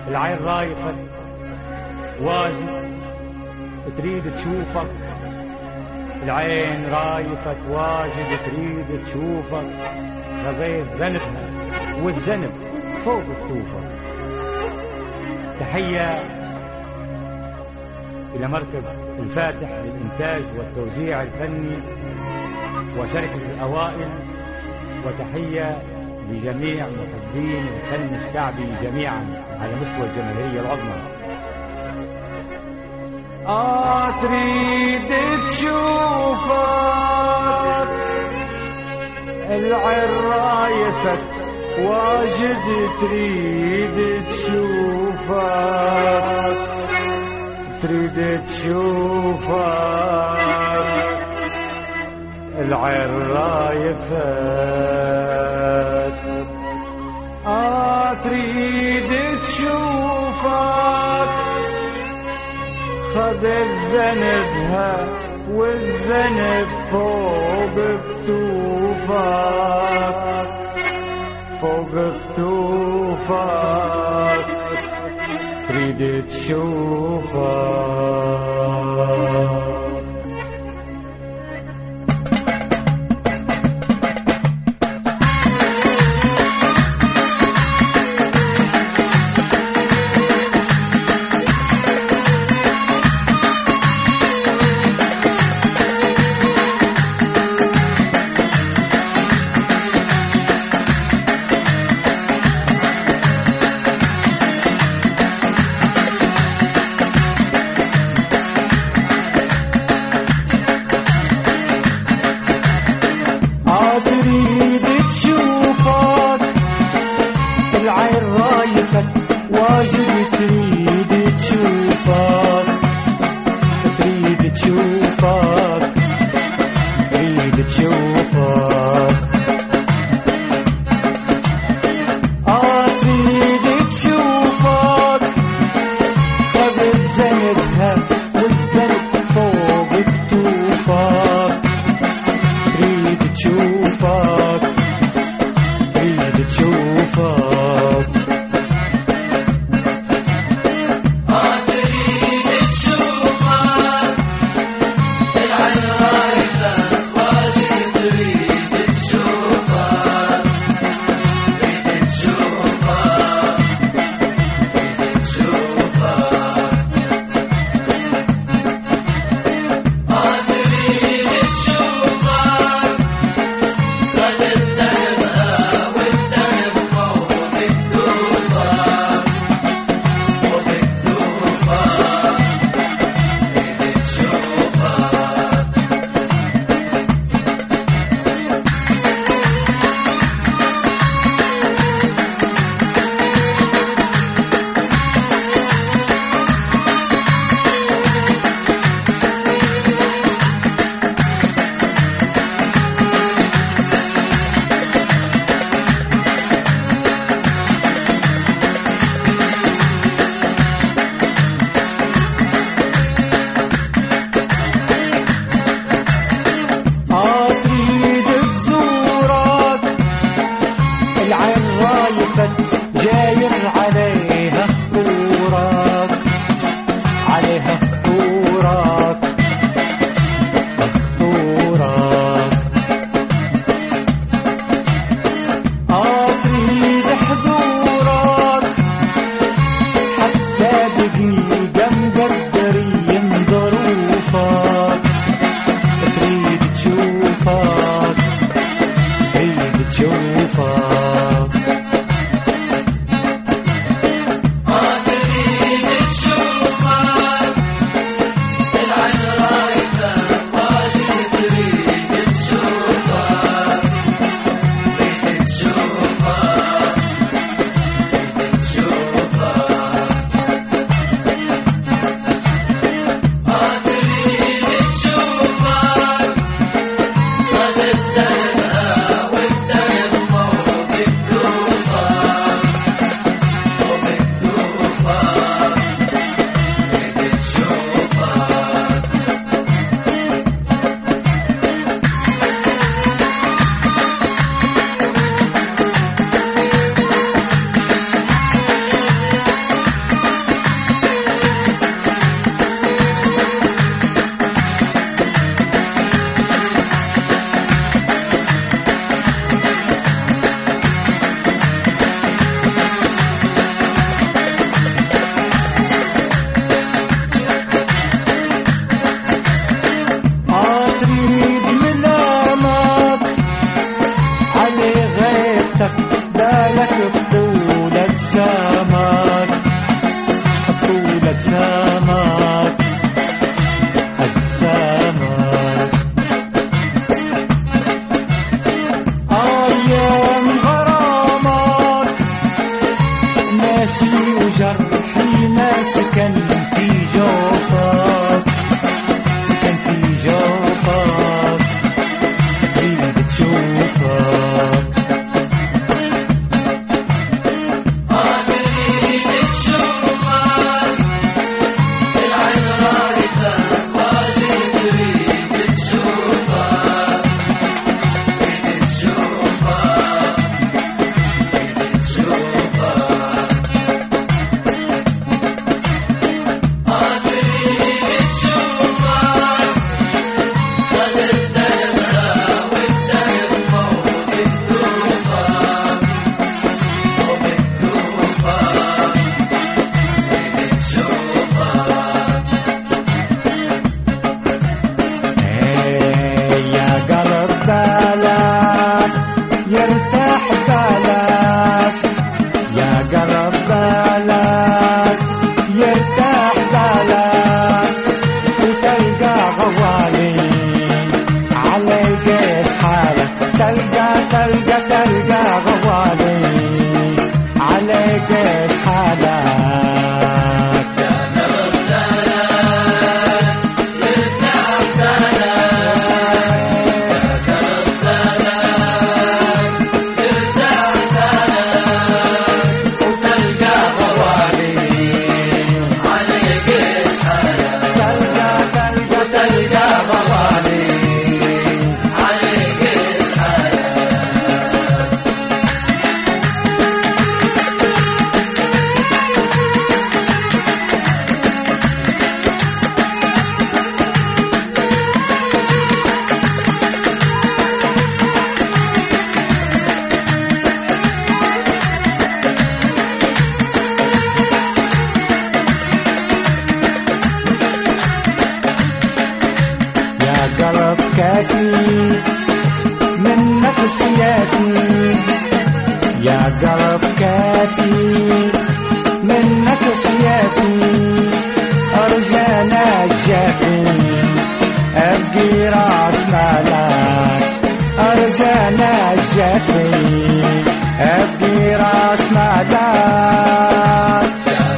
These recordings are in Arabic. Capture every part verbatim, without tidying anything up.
العين رايفت واجد تريد تشوفك، العين رايفت واجد تريد تشوفك، خذيت ذنبها والذنب فوق كتوفك. تحية إلى مركز الفاتح للإنتاج والتوزيع الفني وشركة الأوائل، وتحية لجميع محبين الفن الشعبي جميعا على مستوى الجماهيرية العظمى. آه تريد تشوفك العين رايفت واجد تريد تشوفك، تريد تشوفك العين رايفت. آه تريد تشوفك خذ الذنبها والذنب فوق كتوفك، فوق كتوفك تريد تشوفك. العين رايفت واجد تريد تشوفك، تريد تشوفك، تريد تشوفك. آه تريد تشوفك خذ ذنبها والذنب فوق كتوفك، تريد تشوفك، تريد تشوفك. إحساسي وجرحي ما سكن في جوفك، سكن في جوفك، تريد تشوفك. يرتاح بالك يا قلب بالك، يرتاح بالك وتلقى غوالي على قيس حالك، تلقى تلقى تلقى غوالي على قيس حالك. قلب كافي منك سيافي، يا قلب كافي منك سيافي، أرجانا الجافي أبقي راس مالك، أرجانا الجافي أبقي راس مالك.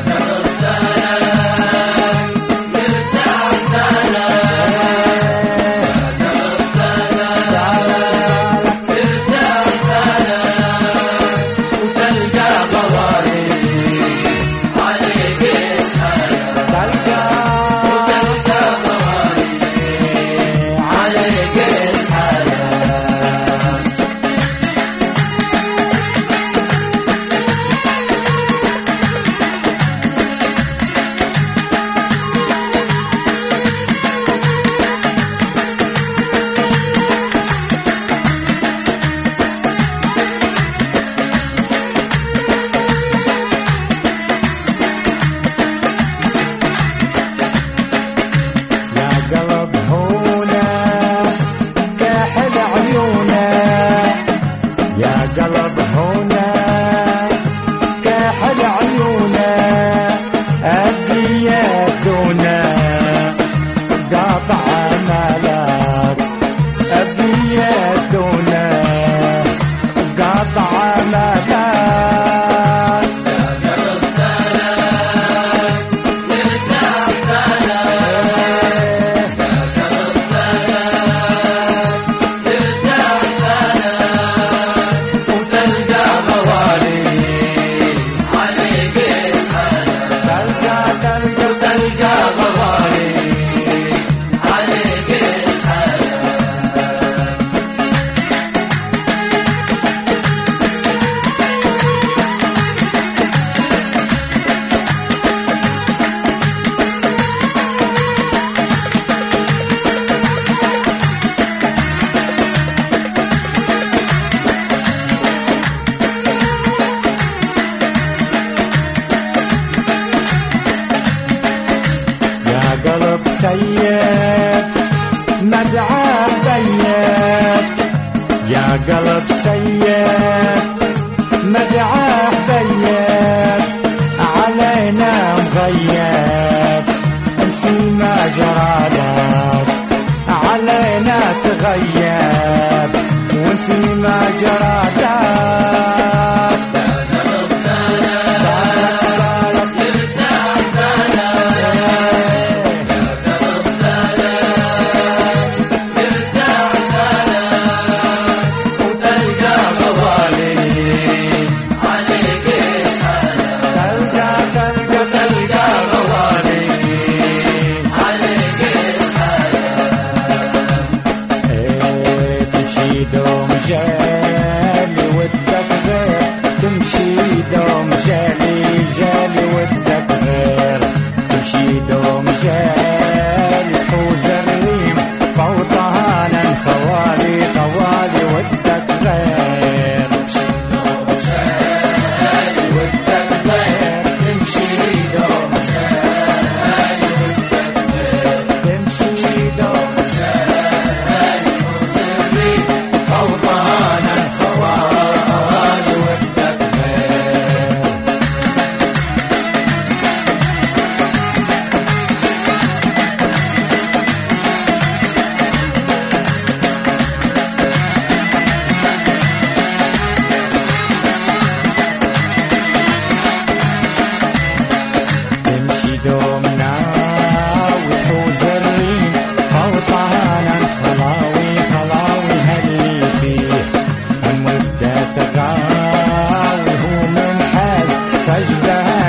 قلب هنا كحل عيونا أبقي يدونا قاطع مالك، أبقي يدونا قاطع مالك. قلب سيد مدعاه بيد، يا قلب سيد مدعاه بيد، علينا مغيب انسي ما جرالك، علينا تغيب وانسي ما جرالك.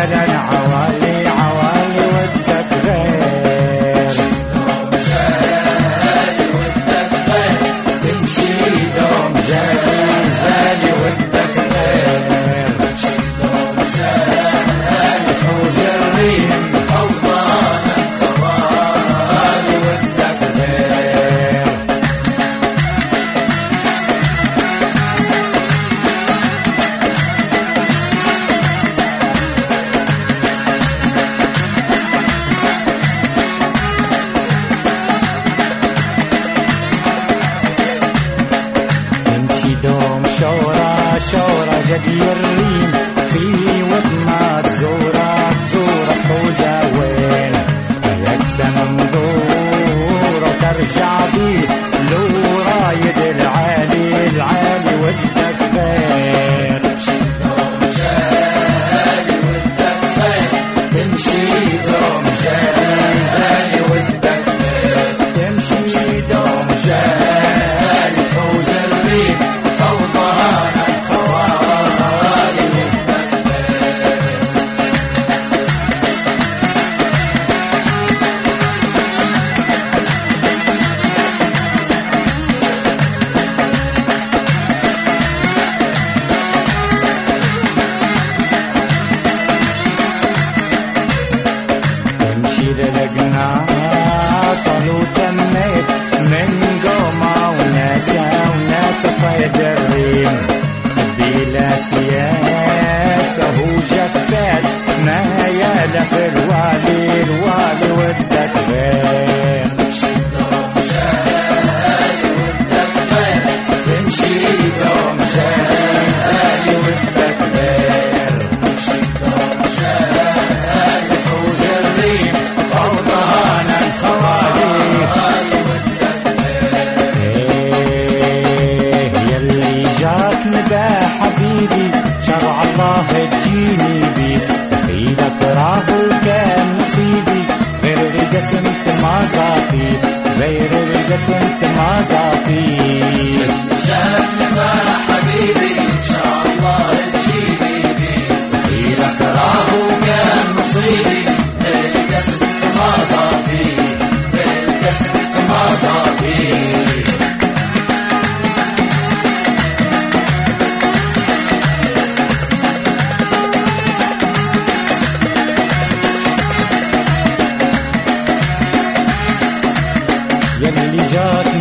أهلا عوالي عوالي ودك غير غالي ودك غير تمشي دوم غالي غالي ودك غير تمشي دوم غالي حوز الريم حوضان الخوالي ودك غير دوم شورى شورى جدي الريم في وطنات زورة زورة حوزة وين لك سنة مدورة وترجع بي لو رايد العالي العالي ودك غير تمشي دوم غالي ودك غير تمشي دوم غالي غالي ودك غير تمشي دوم غالي حوز الريم حوضان الخوالي ودك تمشي للقنا صلوا تميت من قومة وناسة وناسة صيد الريم بلا سياسة هو جفات ما يالف الوالي الوالي ودك غير تمشي دوم غالي ودك غير تمشي دوم غالي ودك غير تمشي دوم غالي حوز الريم حوضان الخوالي ودك إيه يلي جاك ندى حبيبي شرع الله تجيني بي دخيلك راهو كان نصيبي غير القسم ما ضافي غير القسم ما ضافي جنبه حبيبي ان شاء الله تجيني بي دخيلك راهو كان نصيبي بالقسم ما ضافي بالقسم ما ضافي يلي جاك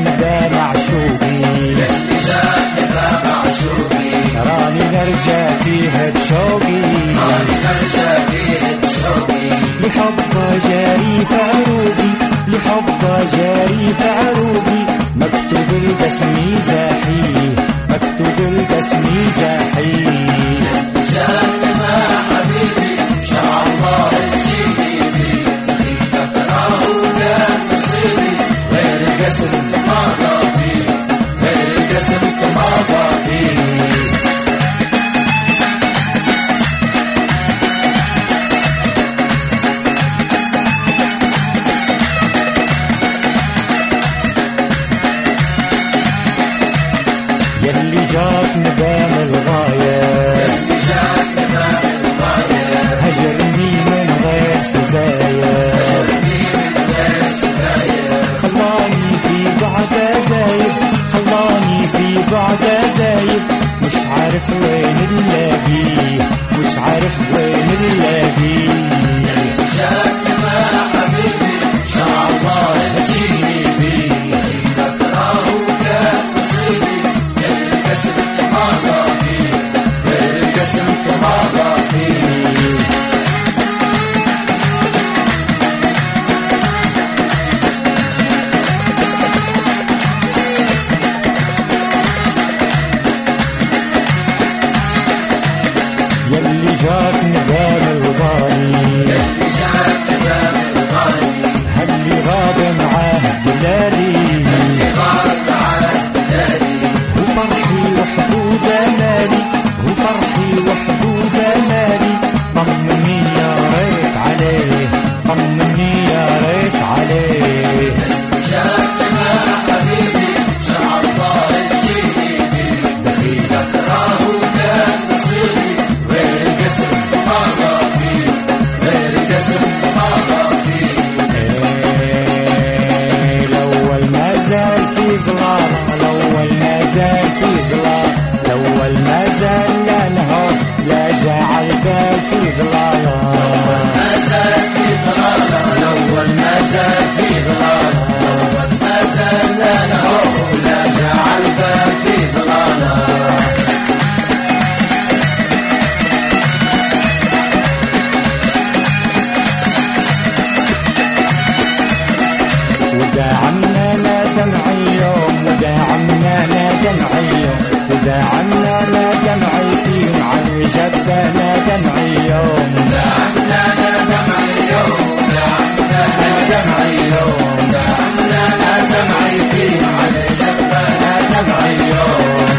وداعمنا لا دمعي يوم وداعمنا لا دمعي يوم وداعمنا لا دمعتين على جبنا دمعي يوم وداعمنا لا دمعي يوم وداعمنا لا دمعي يوم وداعمنا لا دمعتين على جبنا دمعي يوم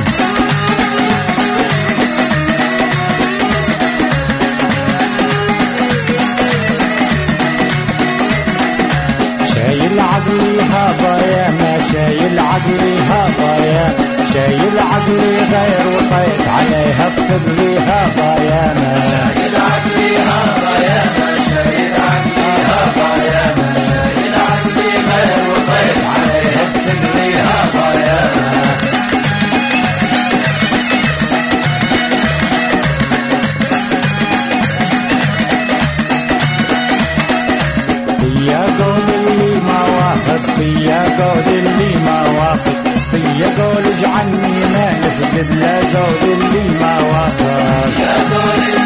شايل عقلي هابايا ما شايل عقلي هابايا شايل عقلي غير وطيت عليها بصدري هابايا ما شايل عقلي هابايا ما شايل عقلي هابايا ما شايل عقلي غير وطيت عليها بصدري هابايا ما فيا قول اللي ما واخد فيا قول اللي ما واخد فيا قول اجعلني ما نفقد لا زود اللي ما واخد يا قول